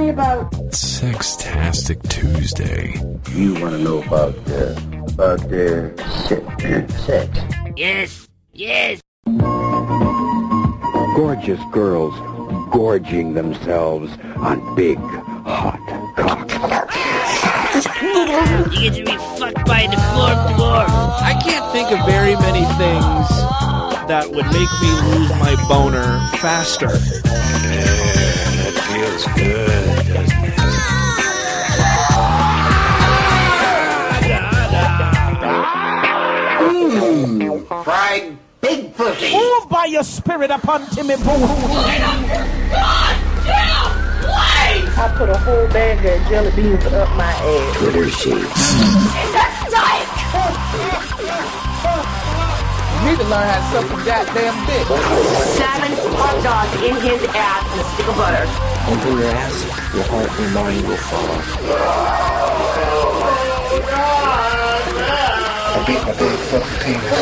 about Sextastic Tuesday. You want to know about sex? Yes. Gorgeous girls gorging themselves on big, hot cocks. You get to be fucked by a deformed dwarf. I can't think of very many things that would make me lose my boner faster. That feels good, doesn't it? Fried big pussy. Move by your spirit upon Timmy Boo. I put a whole bag of jelly beans up my ass. Twitter sheets. You need to learn how to suck some goddamn dick. 7 hot dogs in his ass and a stick of butter. Into your ass, your heart and mind will follow. I beat my big fucking penis.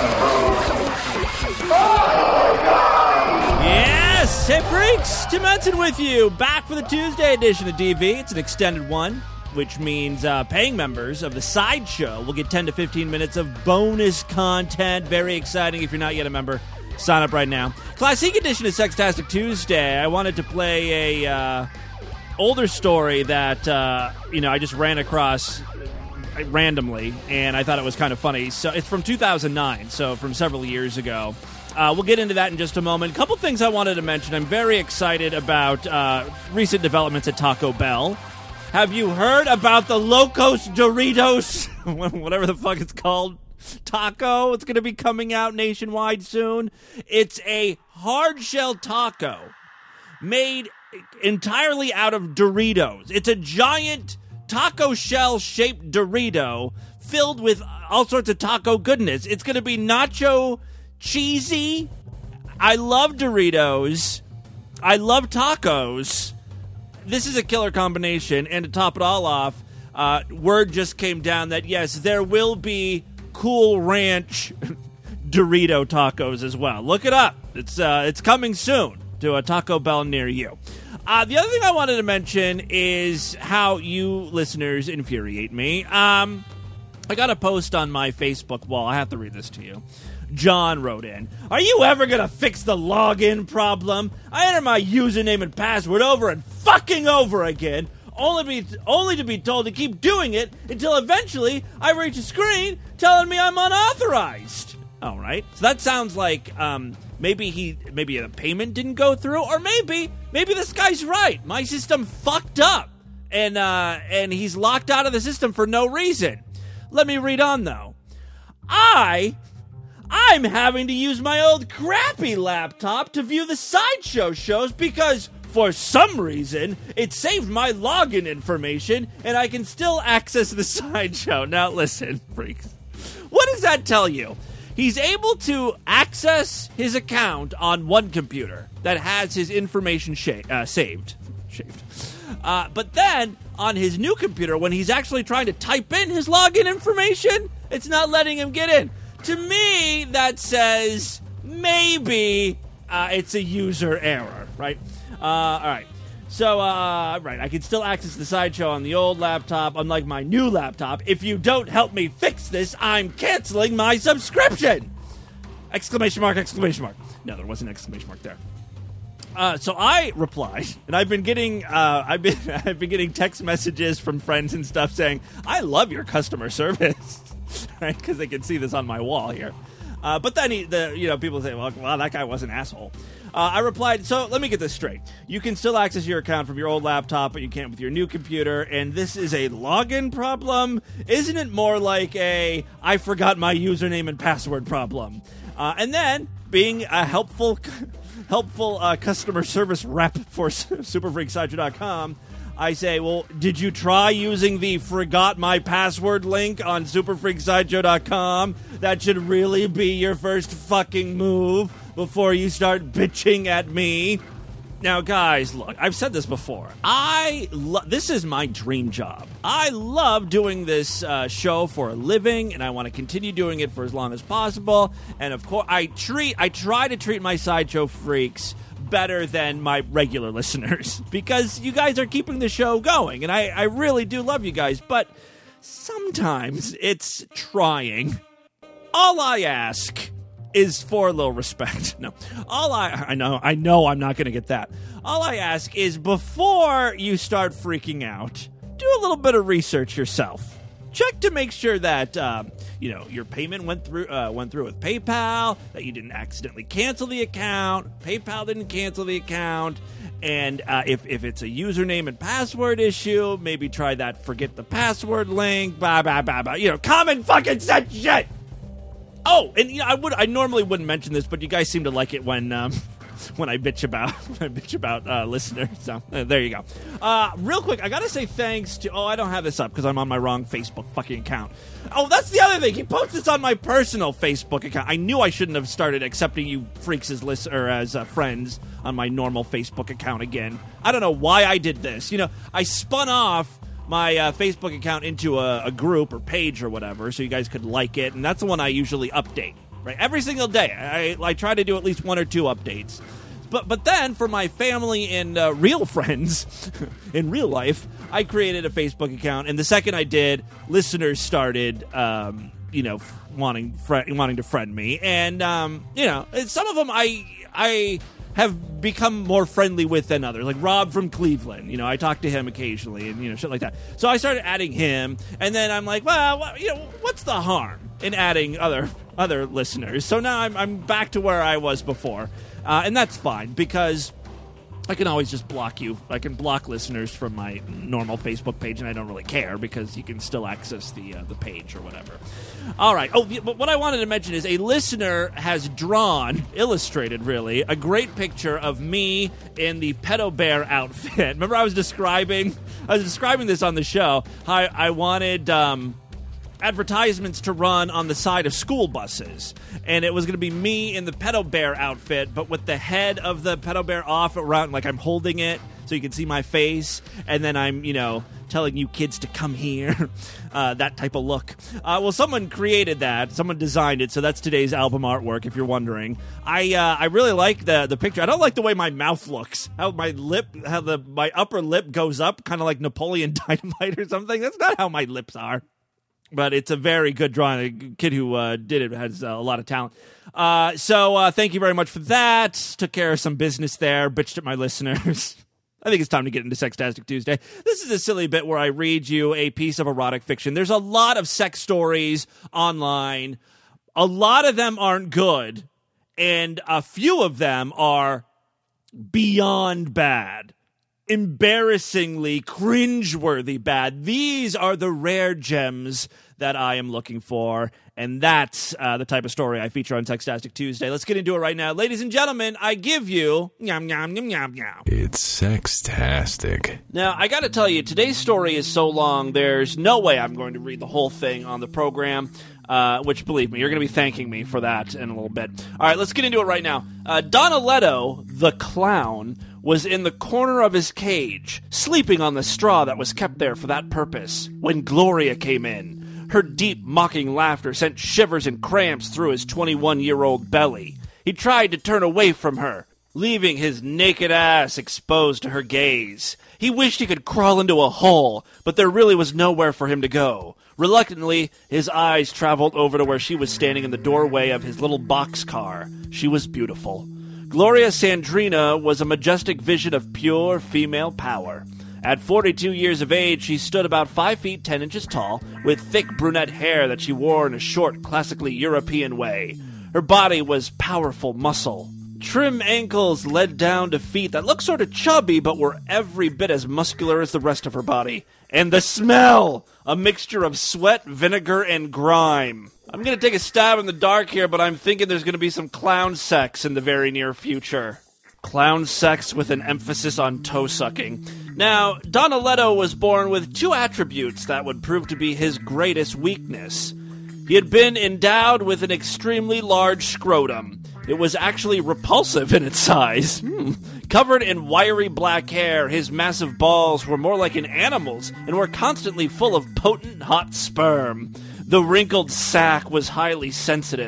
Yes! Hey, freaks! Tim Henson with you. Back for the Tuesday edition of DV. It's an extended one, which means paying members of the Sideshow will get 10 to 15 minutes of bonus content. Very exciting. If you're not yet a member, sign up right now. Classic edition of Sextastic Tuesday. I wanted to play a older story that I just ran across randomly, and I thought it was kind of funny. So it's from 2009, so from several years ago. We'll get into that in just a moment. A couple things I wanted to mention. I'm very excited about recent developments at Taco Bell. Have you heard about the Locos Doritos, whatever the fuck it's called, taco? It's going to be coming out nationwide soon. It's a hard-shell taco made entirely out of Doritos. It's a giant taco shell-shaped Dorito filled with all sorts of taco goodness. It's going to be nacho cheesy. I love Doritos. I love tacos. This is a killer combination, and to top it all off, word just came down that, yes, there will be Cool Ranch Dorito tacos as well. Look it up. It's coming soon to a Taco Bell near you. The other thing I wanted to mention is how you listeners infuriate me. I got a post on my Facebook wall. I have to read this to you. John wrote in, "Are you ever going to fix the login problem? I enter my username and password over and fucking over again, only to be told to keep doing it until eventually I reach a screen telling me I'm unauthorized." All right. So that sounds like maybe a payment didn't go through, or maybe this guy's right. My system fucked up, and he's locked out of the system for no reason. Let me read on, though. I'm having to use my old crappy laptop to view the Sideshow shows because, for some reason, it saved my login information and I can still access the Sideshow. Now listen, freaks. What does that tell you? He's able to access his account on one computer that has his information saved. But then, on his new computer, when he's actually trying to type in his login information, it's not letting him get in. To me, that says maybe it's a user error, right? All right. So, right, I can still access the Sideshow on the old laptop, unlike my new laptop. If you don't help me fix this, I'm canceling my subscription! Exclamation mark, exclamation mark. No, there wasn't an exclamation mark there. So I replied, and I've been getting I've been getting text messages from friends and stuff saying, "I love your customer service," right? Because they can see this on my wall here. But then people say, "Well, that guy was an asshole." I replied, "So let me get this straight. You can still access your account from your old laptop, but you can't with your new computer, and this is a login problem? Isn't it more like a I forgot my username and password problem?" And then, being a helpful customer service rep for SuperFreakSideshow.com, I say, well, did you try using the forgot my password link on SuperFreakSideshow.com? That should really be your first fucking move before you start bitching at me. Now, guys, look, I've said this before. This is my dream job. I love doing this show for a living, and I want to continue doing it for as long as possible. And, of course, I try to treat my Sideshow freaks better than my regular listeners because you guys are keeping the show going, and I really do love you guys, but sometimes it's trying. All I ask is for a little respect. No, I know I'm not going to get that. All I ask is before you start freaking out, do a little bit of research yourself. Check to make sure that your payment went through with PayPal, that you didn't accidentally cancel the account, PayPal didn't cancel the account, and if it's a username and password issue, maybe try that forget the password link, blah blah blah blah. Common fucking sense shit. Oh, and I normally wouldn't mention this, but you guys seem to like it when I bitch about listeners. So there you go. Real quick, I gotta say thanks to. Oh, I don't have this up because I'm on my wrong Facebook fucking account. Oh, that's the other thing. He posts this on my personal Facebook account. I knew I shouldn't have started accepting you freaks as friends on my normal Facebook account again. I don't know why I did this. I spun off my Facebook account into a group or page or whatever, so you guys could like it, and that's the one I usually update. Right, every single day. I try to do at least 1 or 2 updates. But then for my family and real friends in real life, I created a Facebook account, and the second I did, listeners started, wanting to friend me, and some of them I have become more friendly with than others, like Rob from Cleveland. I talk to him occasionally, and shit like that. So I started adding him, and then I'm like, well, what's the harm in adding other listeners? So now I'm back to where I was before, and that's fine because I can always just block you. I can block listeners from my normal Facebook page, and I don't really care because you can still access the page or whatever. All right. Oh, but what I wanted to mention is a listener has illustrated really, a great picture of me in the Pedo Bear outfit. Remember I was describing this on the show. I wanted advertisements to run on the side of school buses, and it was going to be me in the Pedo Bear outfit, but with the head of the Pedo Bear off around, like I'm holding it so you can see my face, and then I'm telling you kids to come here, that type of look. Well, someone created that, someone designed it, so that's today's album artwork, if you're wondering. I really like the picture. I don't like the way my mouth looks, how my upper lip goes up, kind of like Napoleon Dynamite or something. That's not how my lips are. But it's a very good drawing. The kid who did it has a lot of talent. So thank you very much for that. Took care of some business there. Bitched at my listeners. I think it's time to get into Sextastic Tuesday. This is a silly bit where I read you a piece of erotic fiction. There's a lot of sex stories online. A lot of them aren't good. And a few of them are beyond bad. Embarrassingly, cringeworthy bad. These are the rare gems that I am looking for, and that's the type of story I feature on Sextastic Tuesday. Let's get into it right now. Ladies and gentlemen, I give you... Yum, yum, yum, yum, yum. It's Sextastic. Now, I gotta tell you, today's story is so long, there's no way I'm going to read the whole thing on the program, which, believe me, you're going to be thanking me for that in a little bit. All right, let's get into it right now. Donaletto, the clown, was in the corner of his cage, sleeping on the straw that was kept there for that purpose, when Gloria came in. Her deep, mocking laughter sent shivers and cramps through his 21-year-old belly. He tried to turn away from her, leaving his naked ass exposed to her gaze. He wished he could crawl into a hole, but there really was nowhere for him to go. Reluctantly, his eyes traveled over to where she was standing in the doorway of his little boxcar. She was beautiful. Gloria Sandrina was a majestic vision of pure female power. At 42 years of age, she stood about 5 feet 10 inches tall, with thick brunette hair that she wore in a short, classically European way. Her body was powerful muscle. Trim ankles led down to feet that looked sort of chubby, but were every bit as muscular as the rest of her body. And the smell! A mixture of sweat, vinegar, and grime. I'm going to take a stab in the dark here, but I'm thinking there's going to be some clown sex in the very near future. Clown sex with an emphasis on toe-sucking. Now, Donaletto was born with 2 attributes that would prove to be his greatest weakness. He had been endowed with an extremely large scrotum. It was actually repulsive in its size. Covered in wiry black hair, his massive balls were more like an animal's and were constantly full of potent, hot sperm. The wrinkled sack was highly sensitive,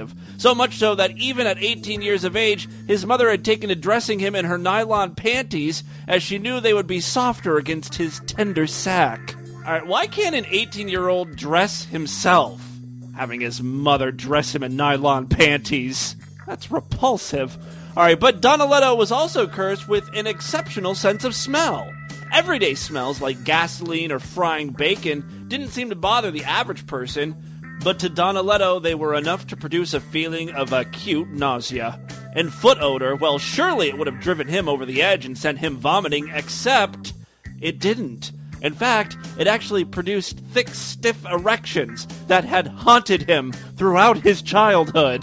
So much so that even at 18 years of age, his mother had taken to dressing him in her nylon panties as she knew they would be softer against his tender sack. Alright, why can't an 18-year-old dress himself? Having his mother dress him in nylon panties. That's repulsive. Alright, but Donaldo was also cursed with an exceptional sense of smell. Everyday smells like gasoline or frying bacon didn't seem to bother the average person, but to Donaldo they were enough to produce a feeling of acute nausea. And foot odor, well, surely it would have driven him over the edge and sent him vomiting, except it didn't. In fact, it actually produced thick, stiff erections that had haunted him throughout his childhood.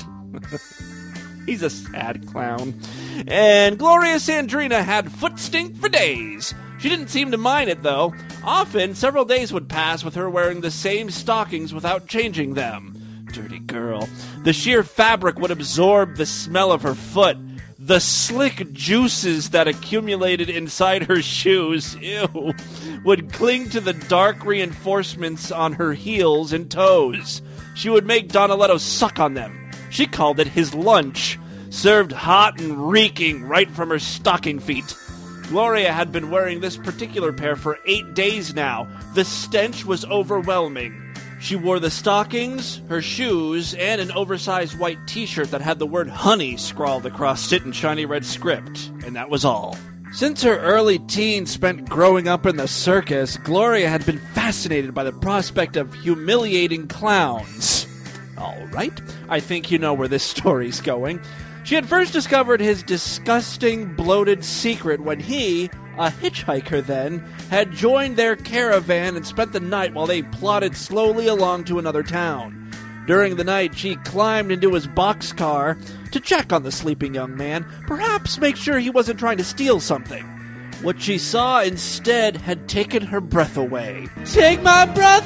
He's a sad clown. And Gloria Sandrina had foot stink for days. She didn't seem to mind it, though. Often, several days would pass with her wearing the same stockings without changing them. Dirty girl. The sheer fabric would absorb the smell of her foot. The slick juices that accumulated inside her shoes, ew, would cling to the dark reinforcements on her heels and toes. She would make Donaldo suck on them. She called it his lunch, served hot and reeking right from her stocking feet. Gloria had been wearing this particular pair for 8 days now. The stench was overwhelming. She wore the stockings, her shoes, and an oversized white t-shirt that had the word honey scrawled across it in shiny red script, and that was all. Since her early teens spent growing up in the circus, Gloria had been fascinated by the prospect of humiliating clowns. All right, I think you know where this story's going. She had first discovered his disgusting, bloated secret when he, a hitchhiker then, had joined their caravan and spent the night while they plodded slowly along to another town. During the night, she climbed into his boxcar to check on the sleeping young man, perhaps make sure he wasn't trying to steal something. What she saw instead had taken her breath away. Take my breath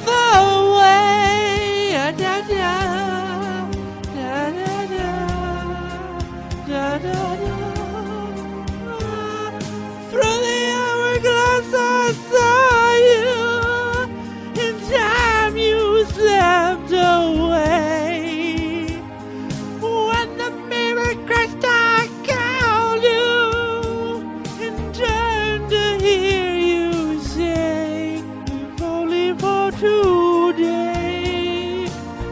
away, da, da, da, da, da, da, da. Through the hourglass I saw you, in time you slipped away. When the mirror crashed I called you, and turned to hear you say, if only for today,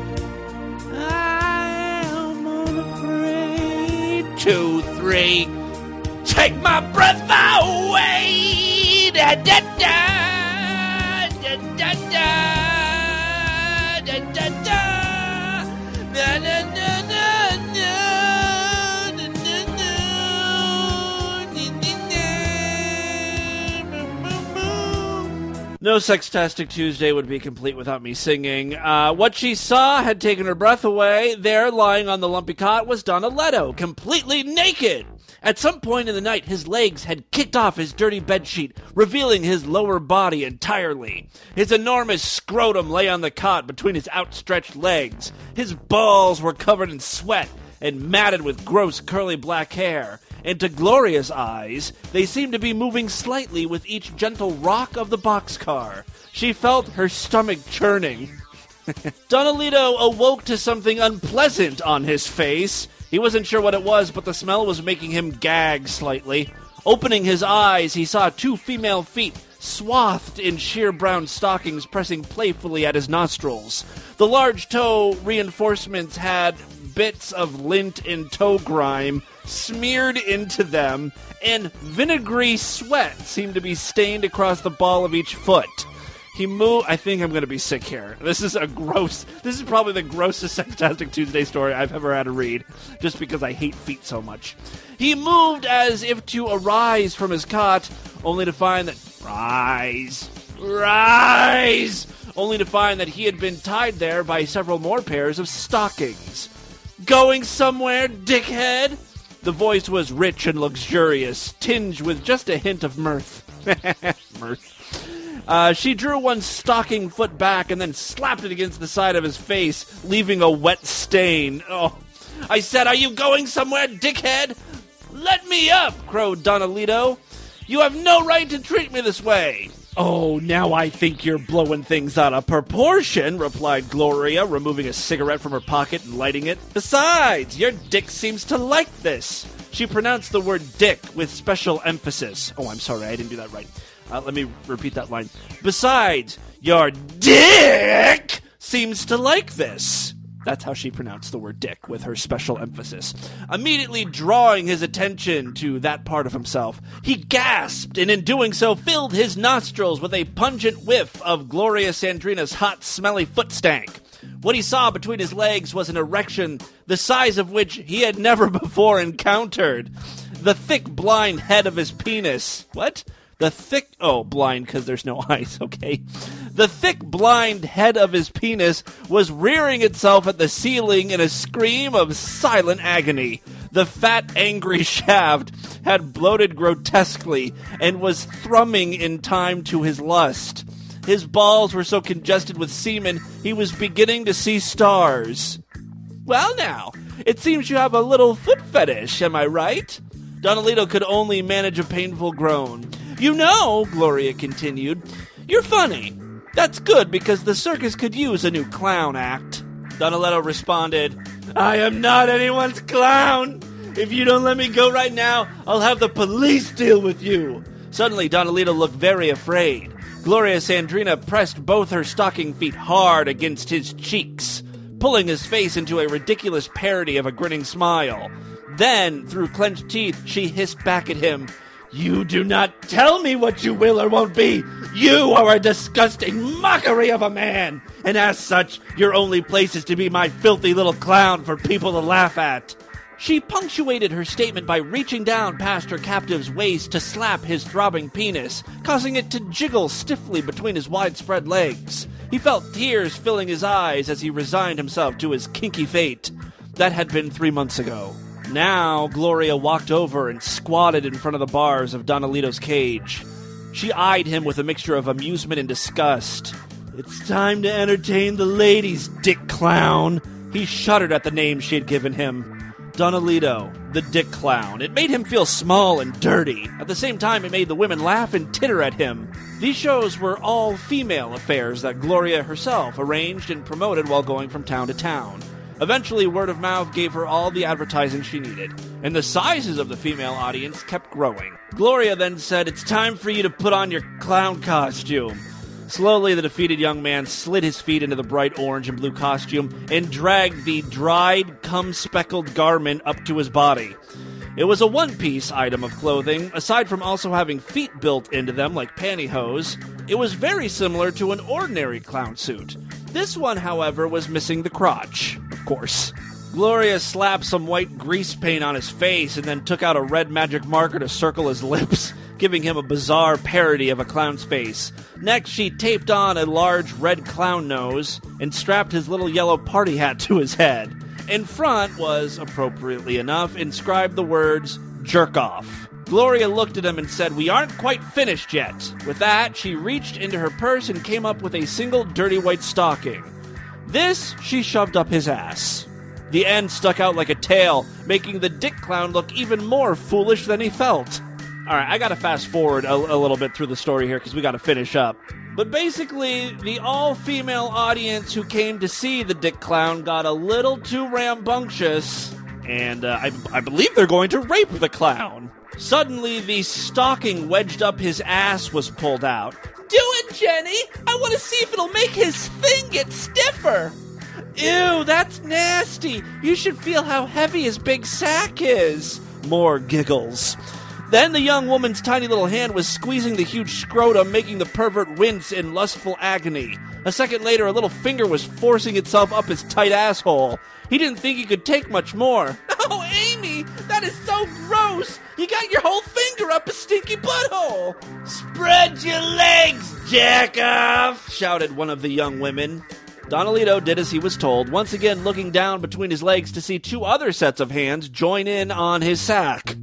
I am unafraid. 2, 3, take my breath away, da da da, da da da, da da da, da da da da, No Sextastic Tuesday would be complete without me singing. What she saw had taken her breath away. There, lying on the lumpy cot, was Donaldo, completely naked. At some point in the night, his legs had kicked off his dirty bedsheet, revealing his lower body entirely. His enormous scrotum lay on the cot between his outstretched legs. His balls were covered in sweat and matted with gross curly black hair. And to Gloria's eyes, they seemed to be moving slightly with each gentle rock of the boxcar. She felt her stomach churning. Donaldo awoke to something unpleasant on his face. He wasn't sure what it was, but the smell was making him gag slightly. Opening his eyes, he saw 2 female feet, swathed in sheer brown stockings, pressing playfully at his nostrils. The large toe reinforcements had bits of lint and toe grime smeared into them, and vinegary sweat seemed to be stained across the ball of each foot. He moved. I think I'm going to be sick here. This is probably the grossest Sextastic Tuesday story I've ever had to read, just because I hate feet so much. He moved as if to arise from his cot, only to find that only to find that he had been tied there by several more pairs of stockings. Going somewhere, dickhead? The voice was rich and luxurious, tinged with just a hint of mirth. She drew one stocking foot back and then slapped it against the side of his face, leaving a wet stain. Oh, I said, are you going somewhere, dickhead? Let me up, crowed Donaldo. You have no right to treat me this way. "Oh, now I think you're blowing things out of proportion," replied Gloria, removing a cigarette from her pocket and lighting it. "Besides, your dick seems to like this." She pronounced the word dick with special emphasis. Oh, I'm sorry, I didn't do that right. Let me repeat that line. "Besides, your dick seems to like this." That's how she pronounced the word dick, with her special emphasis. Immediately drawing his attention to that part of himself, he gasped, and in doing so filled his nostrils with a pungent whiff of Gloria Sandrina's hot, smelly foot stank. What he saw between his legs was an erection the size of which he had never before encountered. The thick, blind head of his penis. What? Blind because there's no eyes, okay. The thick, blind head of his penis was rearing itself at the ceiling in a scream of silent agony. The fat, angry shaft had bloated grotesquely and was thrumming in time to his lust. His balls were so congested with semen, he was beginning to see stars. "Well now, it seems you have a little foot fetish, am I right?" Donalito could only manage a painful groan. "You know," Gloria continued, "you're funny. That's good because the circus could use a new clown act." Donalito responded, "I am not anyone's clown. If you don't let me go right now, I'll have the police deal with you." Suddenly, Donalito looked very afraid. Gloria Sandrina pressed both her stocking feet hard against his cheeks, pulling his face into a ridiculous parody of a grinning smile. Then, through clenched teeth, she hissed back at him, "You do not tell me what you will or won't be. You are a disgusting mockery of a man, and as such, your only place is to be my filthy little clown for people to laugh at." She punctuated her statement by reaching down past her captive's waist to slap his throbbing penis, causing it to jiggle stiffly between his widespread legs. He felt tears filling his eyes as he resigned himself to his kinky fate. That had been 3 months ago. Now, Gloria walked over and squatted in front of the bars of Donalito's cage. She eyed him with a mixture of amusement and disgust. "It's time to entertain the ladies, dick clown." He shuddered at the name she had given him. Donalito, the dick clown. It made him feel small and dirty. At the same time, it made the women laugh and titter at him. These shows were all female affairs that Gloria herself arranged and promoted while going from town to town. Eventually, word of mouth gave her all the advertising she needed, and the sizes of the female audience kept growing. Gloria then said, "It's time for you to put on your clown costume." Slowly, the defeated young man slid his feet into the bright orange and blue costume and dragged the dried, cum-speckled garment up to his body. It was a one-piece item of clothing. Aside from also having feet built into them like pantyhose, it was very similar to an ordinary clown suit. This one, however, was missing the crotch, of course. Gloria slapped some white grease paint on his face and then took out a red magic marker to circle his lips, giving him a bizarre parody of a clown's face. Next, she taped on a large red clown nose and strapped his little yellow party hat to his head. In front was, appropriately enough, inscribed the words, "Jerk off." Gloria looked at him and said, "We aren't quite finished yet." With that, she reached into her purse and came up with a single dirty white stocking. This she shoved up his ass. The end stuck out like a tail, making the dick clown look even more foolish than he felt. Alright, I gotta fast forward a little bit through the story here because we gotta finish up. But basically, the all-female audience who came to see the dick clown got a little too rambunctious, and I believe they're going to rape the clown. Suddenly, the stocking wedged up his ass was pulled out. "Do it, Jenny! I want to see if it'll make his thing get stiffer!" "Ew, that's nasty! You should feel how heavy his big sack is!" More giggles. Then the young woman's tiny little hand was squeezing the huge scrotum, making the pervert wince in lustful agony. A second later, a little finger was forcing itself up his tight asshole. He didn't think he could take much more. "Oh, Amy, that is so gross! You got your whole finger up a stinky butthole!" "Spread your legs, jack off!" shouted one of the young women. Donalito did as he was told, once again looking down between his legs to see two other sets of hands join in on his sack.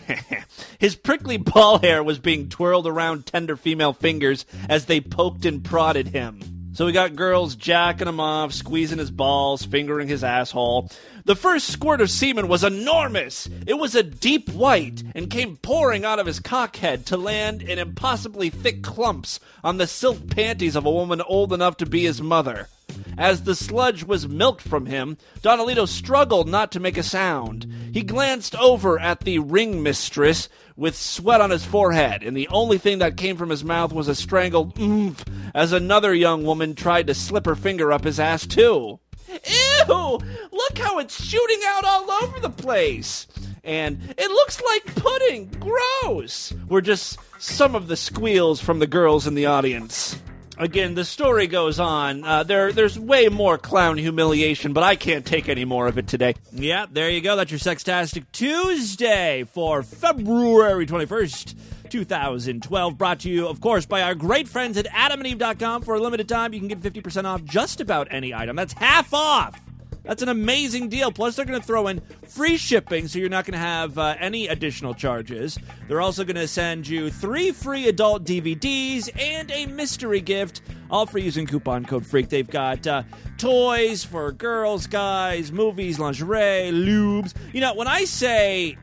His prickly ball hair was being twirled around tender female fingers as they poked and prodded him. So we got girls jacking him off, squeezing his balls, fingering his asshole. The first squirt of semen was enormous. It was a deep white and came pouring out of his cockhead to land in impossibly thick clumps on the silk panties of a woman old enough to be his mother. As the sludge was milked from him, Donalito struggled not to make a sound. He glanced over at the ring mistress with sweat on his forehead, and the only thing that came from his mouth was a strangled oomph as another young woman tried to slip her finger up his ass too. Ew! Look how it's shooting out all over the place! And it looks like pudding! Gross! Were just some of the squeals from the girls in the audience. Again, the story goes on. There's way more clown humiliation, but I can't take any more of it today. Yeah, there you go. That's your Sextastic Tuesday for February 21st, 2012. Brought to you, of course, by our great friends at AdamandEve.com. For a limited time, you can get 50% off just about any item. That's half off! That's an amazing deal. Plus, they're going to throw in free shipping, so you're not going to have any additional charges. They're also going to send you 3 free adult DVDs and a mystery gift, all for using coupon code FREAK. They've got toys for girls, guys, movies, lingerie, lubes. You know, when I say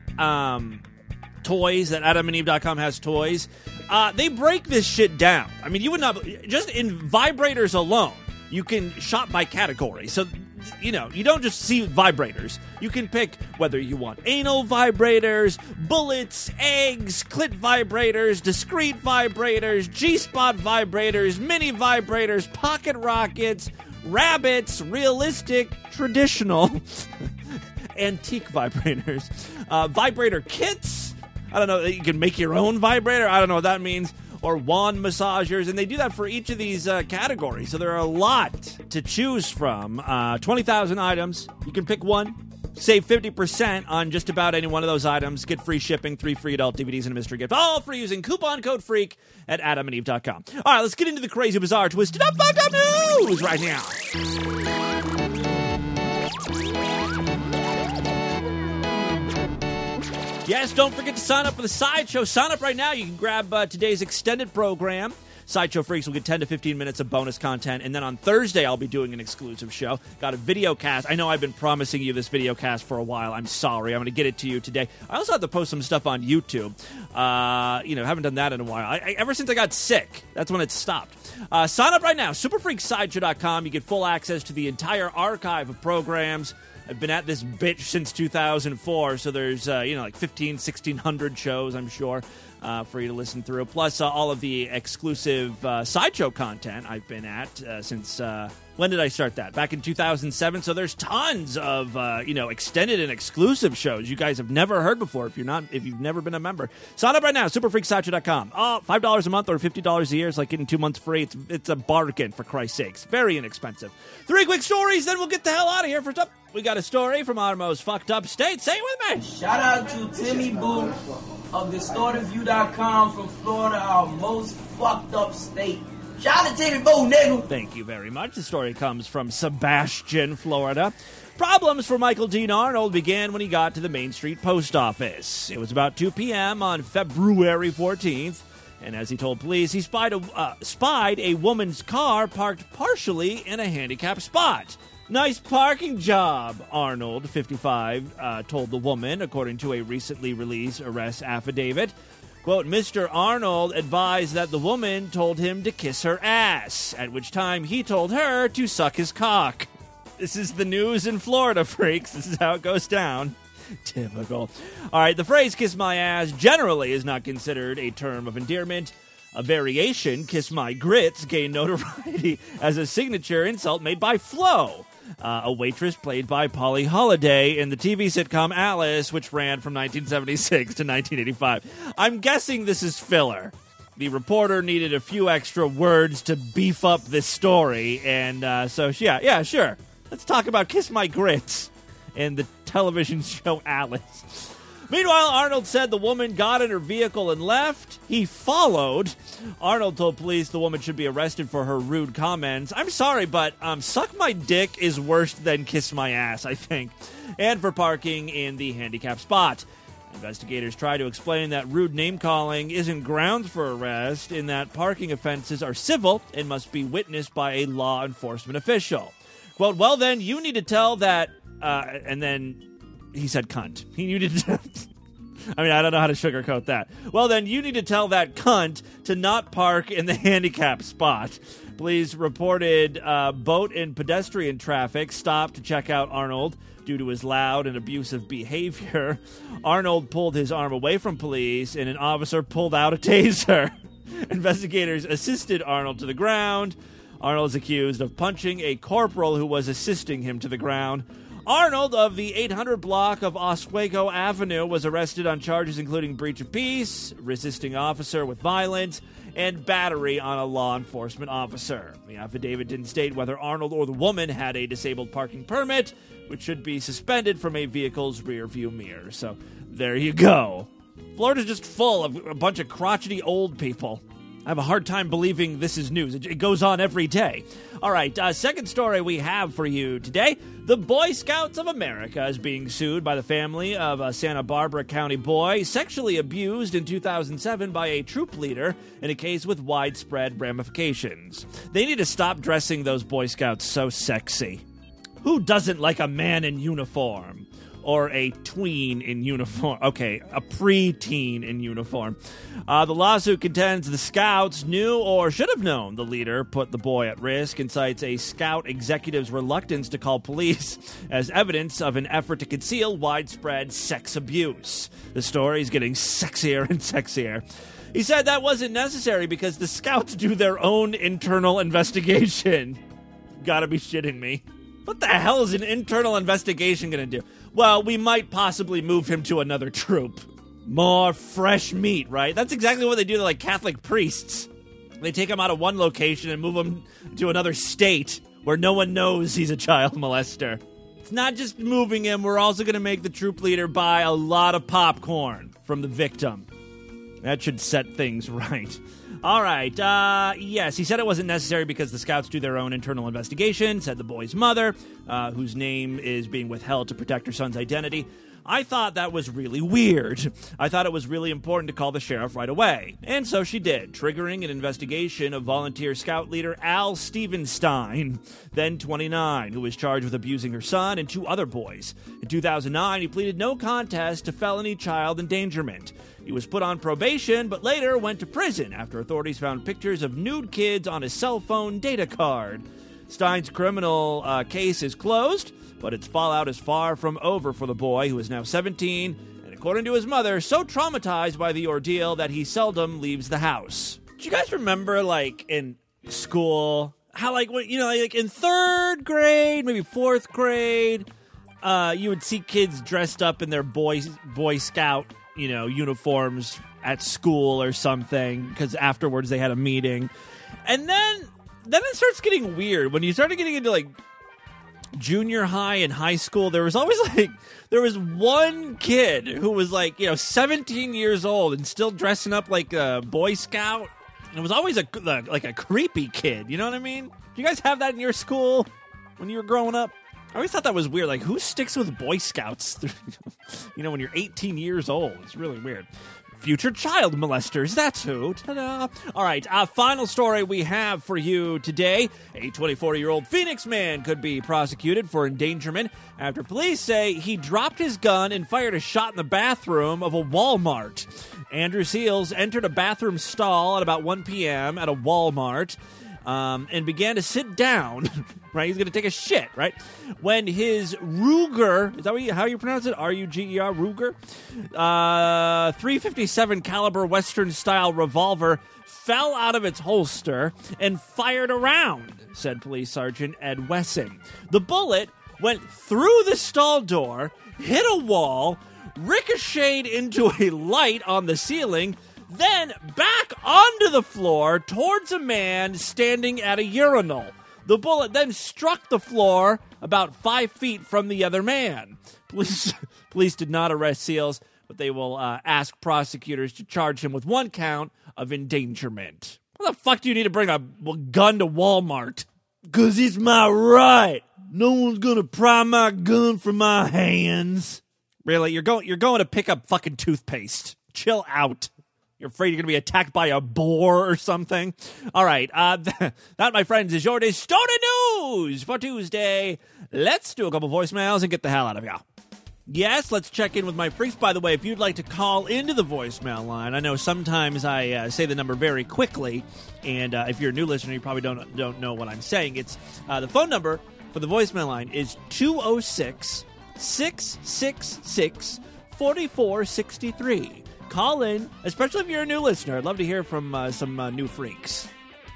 toys, that AdamandEve.com has toys, they break this shit down. I mean, you would not... Just in vibrators alone, you can shop by category. So... You know, you don't just see vibrators. You can pick whether you want anal vibrators, bullets, eggs, clit vibrators, discrete vibrators, G-spot vibrators, mini vibrators, pocket rockets, rabbits, realistic, traditional, antique vibrators, vibrator kits. I don't know, you can make your own vibrator. I don't know what that means. Or wand massagers, and they do that for each of these categories. So there are a lot to choose from. 20,000 items. You can pick one. Save 50% on just about any one of those items. Get free shipping, 3 free adult DVDs, and a mystery gift. All for using coupon code FREAK at AdamandEve.com. All right, let's get into the crazy, bizarre, twisted up, fucked up news right now. Yes, don't forget to sign up for the Sideshow. Sign up right now. You can grab today's extended program. Sideshow Freaks will get 10 to 15 minutes of bonus content. And then on Thursday, I'll be doing an exclusive show. Got a video cast. I know I've been promising you this video cast for a while. I'm sorry. I'm going to get it to you today. I also have to post some stuff on YouTube. Haven't done that in a while. Ever since I got sick, that's when it stopped. Sign up right now. Superfreaksideshow.com. You get full access to the entire archive of programs. I've been at this bitch since 2004, so there's, like 1,600 shows, I'm sure, for you to listen through. Plus, all of the exclusive Sideshow content I've been at since, when did I start that? Back in 2007, so there's tons of, extended and exclusive shows you guys have never heard before if you've never been a member. Sign up right now, superfreaksideshow.com. $5 a month or $50 a year. It's like getting 2 months free. It's a bargain, for Christ's sakes. Very inexpensive. 3 quick stories, then we'll get the hell out of here. First up, we got a story from our most fucked up state. Say it with me. Shout out to Timmy Boo of DistortedView.com from Florida, our most fucked up state. Shout out to Timmy Boo, nigga. Thank you very much. The story comes from Sebastian, Florida. Problems for Michael Dean Arnold began when he got to the Main Street Post Office. It was about 2 p.m. on February 14th, and as he told police, he spied a woman's car parked partially in a handicapped spot. Nice parking job, Arnold, 55, told the woman, according to a recently released arrest affidavit. Quote, Mr. Arnold advised that the woman told him to kiss her ass, at which time he told her to suck his cock. This is the news in Florida, freaks. This is how it goes down. Typical. All right, the phrase kiss my ass generally is not considered a term of endearment. A variation, kiss my grits, gained notoriety as a signature insult made by Flo, a waitress played by Polly Holiday in the TV sitcom Alice, which ran from 1976 to 1985. I'm guessing this is filler. The reporter needed a few extra words to beef up this story, and sure. Let's talk about Kiss My Grits in the television show Alice. Meanwhile, Arnold said the woman got in her vehicle and left. He followed. Arnold told police the woman should be arrested for her rude comments. I'm sorry, but suck my dick is worse than kiss my ass, I think. And for parking in the handicapped spot. Investigators try to explain that rude name-calling isn't grounds for arrest, in that parking offenses are civil and must be witnessed by a law enforcement official. Quote, well then, you need to tell that and then he said cunt. He needed to... I mean, I don't know how to sugarcoat that. Well, then you need to tell that cunt to not park in the handicap spot. Police reported boat and pedestrian traffic stopped to check out Arnold due to his loud and abusive behavior. Arnold pulled his arm away from police, and an officer pulled out a taser. Investigators assisted Arnold to the ground. Arnold is accused of punching a corporal who was assisting him to the ground. Arnold of the 800 block of Oswego Avenue was arrested on charges including breach of peace, resisting officer with violence, and battery on a law enforcement officer. The affidavit didn't state whether Arnold or the woman had a disabled parking permit, which should be suspended from a vehicle's rear view mirror. So there you go. Florida's just full of a bunch of crotchety old people. I have a hard time believing this is news. It goes on every day. All right, second story we have for you today. The Boy Scouts of America is being sued by the family of a Santa Barbara County boy sexually abused in 2007 by a troop leader in a case with widespread ramifications. They need to stop dressing those Boy Scouts so sexy. Who doesn't like a man in uniform? Or a tween in uniform. Okay, a pre-teen in uniform. The lawsuit contends the Scouts knew or should have known the leader put the boy at risk and cites a Scout executive's reluctance to call police as evidence of an effort to conceal widespread sex abuse. The story is getting sexier and sexier. He said that wasn't necessary because the Scouts do their own internal investigation. Gotta be shitting me. What the hell is an internal investigation going to do? Well, we might possibly move him to another troop. More fresh meat, right? That's exactly what they do to, like, Catholic priests. They take him out of one location and move him to another state where no one knows he's a child molester. It's not just moving him. We're also going to make the troop leader buy a lot of popcorn from the victim. That should set things right. All right, yes, he said it wasn't necessary because the Scouts do their own internal investigation, said the boy's mother, whose name is being withheld to protect her son's identity. I thought that was really weird. I thought it was really important to call the sheriff right away. And so she did, triggering an investigation of volunteer Scout leader Al Stevenstein, then 29, who was charged with abusing her son and 2 other boys. In 2009, he pleaded no contest to felony child endangerment. He was put on probation, but later went to prison after authorities found pictures of nude kids on his cell phone data card. Stein's criminal case is closed, but its fallout is far from over for the boy, who is now 17, and according to his mother, so traumatized by the ordeal that he seldom leaves the house. Do you guys remember, like, in school, how, like, when, you know, like in 3rd grade, maybe 4th grade, you would see kids dressed up in their Boy Scout, you know, uniforms at school or something, because afterwards they had a meeting. And then it starts getting weird. When you started getting into, like, junior high and high school, there was one kid who was, like, you know, 17 years old and still dressing up like a Boy Scout. And it was always a creepy kid, you know what I mean? Do you guys have that in your school when you were growing up? I always thought that was weird. Like, who sticks with Boy Scouts, you know, when you're 18 years old? It's really weird. Future child molesters, that's who. Ta-da. All right, final story we have for you today. A 24-year-old Phoenix man could be prosecuted for endangerment after police say he dropped his gun and fired a shot in the bathroom of a Walmart. Andrew Seals entered a bathroom stall at about 1 p.m. at a Walmart and began to sit down. Right, he's going to take a shit, right? When his Ruger, is that how you pronounce it? R-U-G-E-R, Ruger? .357 caliber Western-style revolver fell out of its holster and fired around, said Police Sergeant Ed Wessing. The bullet went through the stall door, hit a wall, ricocheted into a light on the ceiling, then back onto the floor towards a man standing at a urinal. The bullet then struck the floor about 5 feet from the other man. Police did not arrest Seals, but they will ask prosecutors to charge him with 1 count of endangerment. What the fuck do you need to bring a gun to Walmart? 'Cause it's my right. No one's gonna pry my gun from my hands. Really? You're going to pick up fucking toothpaste. Chill out. You're afraid you're going to be attacked by a boar or something? All right. That, my friends, is your distorted news for Tuesday. Let's do a couple voicemails and get the hell out of here. Yes, let's check in with my freaks. By the way, if you'd like to call into the voicemail line, I know sometimes I say the number very quickly, and if you're a new listener, you probably don't know what I'm saying. It's the phone number for the voicemail line is 206-666-4463. Call in, especially if you're a new listener. I'd love to hear from some new freaks.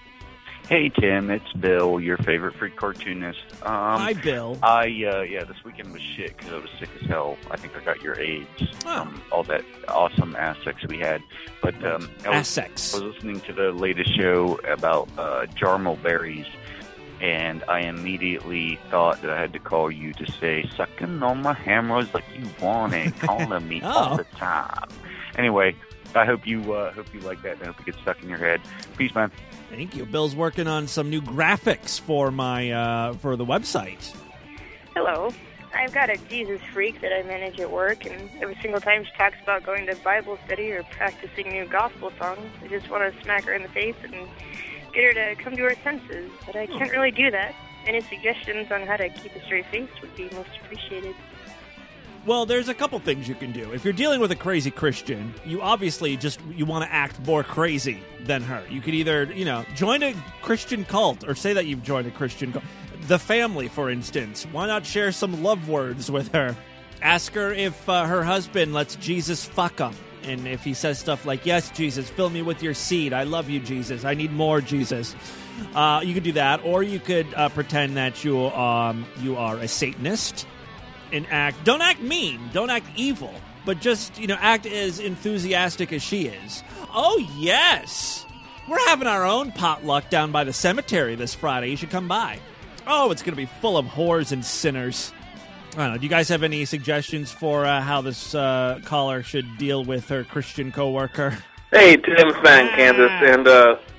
Hey, Tim, it's Bill, your favorite freak cartoonist. Hi, Bill. This weekend was shit because I was sick as hell. I think I got your AIDS. All that awesome ass sex we had. But I was listening to the latest show about Jarmo berries, and I immediately thought that I had to call you to say, sucking on my hammers like you want it, calling me all the time. Anyway, I hope you like that, and I hope it gets stuck in your head. Peace, man. Thank you. Bill's working on some new graphics for my for the website. Hello. I've got a Jesus freak that I manage at work, and every single time she talks about going to Bible study or practicing new gospel songs, I just want to smack her in the face and get her to come to her senses. But I can't really do that. Any suggestions on how to keep a straight face would be most appreciated. Well, there's a couple things you can do. If you're dealing with a crazy Christian, you obviously you want to act more crazy than her. You could either, join a Christian cult or say that you've joined a Christian cult. The Family, for instance. Why not share some love words with her? Ask her if her husband lets Jesus fuck him. And if he says stuff like, yes, Jesus, fill me with your seed. I love you, Jesus. I need more, Jesus. You could do that. Or you could pretend that you are a Satanist. And don't act mean, don't act evil, but just, act as enthusiastic as she is. Oh, yes! We're having our own potluck down by the cemetery this Friday. You should come by. Oh, it's going to be full of whores and sinners. I don't know, do you guys have any suggestions for how this caller should deal with her Christian coworker? Hey, Tim, Fan Kansas, and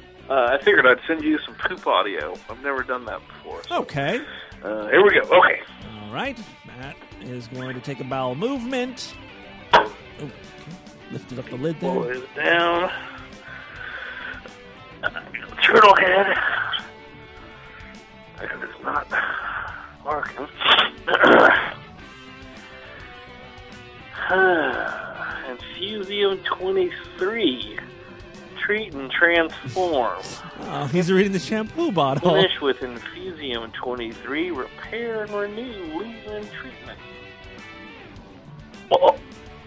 I figured I'd send you some poop audio. I've never done that before. So. Okay. Here we go. Okay. All right. Matt is going to take a bowel movement. Oh, okay. Lifted up the lid there. Pull it down. Turtle head. And it's not working. Infusium 23. Treat and transform. Oh, he's reading the shampoo bottle. Finish with Infusium 23. Repair and renew leave-in treatment. Oh.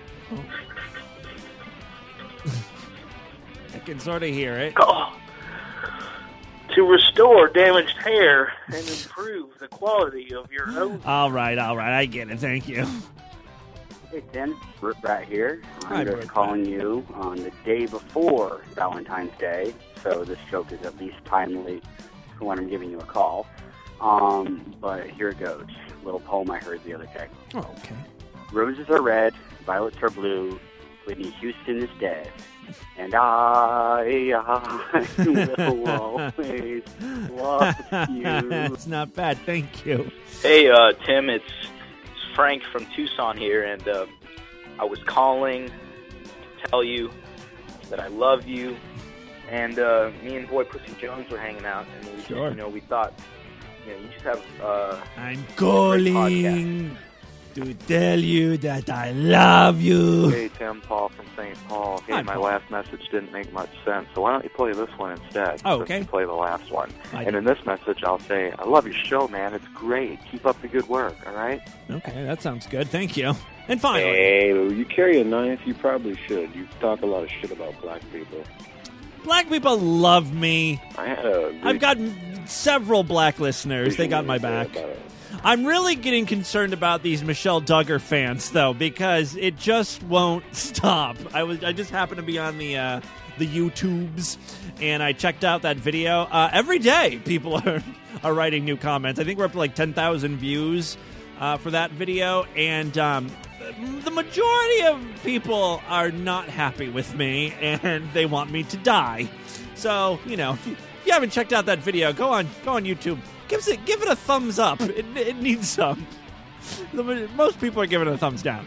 I can sort of hear it. Oh. To restore damaged hair and improve the quality of your own. All right. I get it. Thank you. Hey, Tim. Rip Rat here. I'm just calling you on the day before Valentine's Day, so this joke is at least timely for when I'm giving you a call. But here it goes. A little poem I heard the other day. Oh, okay. Roses are red, violets are blue, Whitney Houston is dead. And I will always love you. It's not bad, thank you. Hey, Tim, it's Frank from Tucson here, and I was calling to tell you that I love you. And me and Boy Pussy Jones were hanging out, and we just, we thought, you just have I'm calling to tell you that I love you. Hey, Tim, Paul from St. Paul. Hey, Hi, my Paul. last message didn't make much sense, so why don't you play this one instead? Oh, okay. You play the last one. I And in this message, I'll say, I love your show, man. It's great. Keep up the good work, all right? Okay, that sounds good. Thank you. And finally. Hey, you carry a knife? You probably should. You talk a lot of shit about black people. Black people love me. I've got several black listeners. They got my back. I'm really getting concerned about these Michelle Duggar fans, though, because it just won't stop. I just happened to be on the YouTubes, and I checked out that video. Every day, people are writing new comments. I think we're up to like 10,000 views for that video, and the majority of people are not happy with me, and they want me to die. So, if you haven't checked out that video, go on YouTube. Give it a thumbs up. It needs some. Most people are giving it a thumbs down.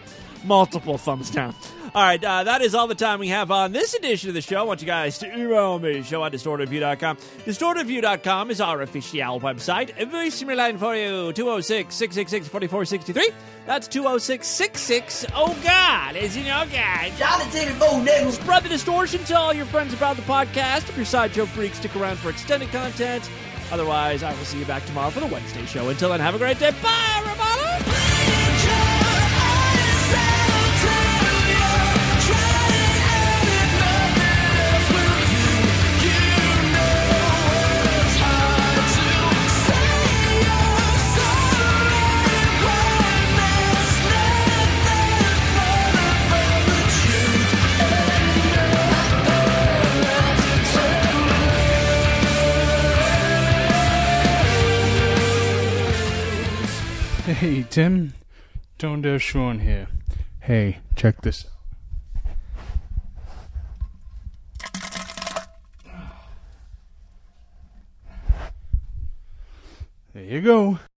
Multiple thumbs down. All right, that is all the time we have on this edition of the show. I want you guys to email me, show@distortedview.com. Distortedview.com is our official website. A voicemail line for you, 206-666-4463. That's 206-66. Oh, God. As in, oh, God. Jonathan Bo, nigga. Spread the distortion. Tell all your friends about the podcast. If you're Sideshow freaks, stick around for extended content. Otherwise, I will see you back tomorrow for the Wednesday show. Until then, have a great day. Bye, everybody. Hey, Tim. Tone Deaf Sean here. Hey, check this out. There you go.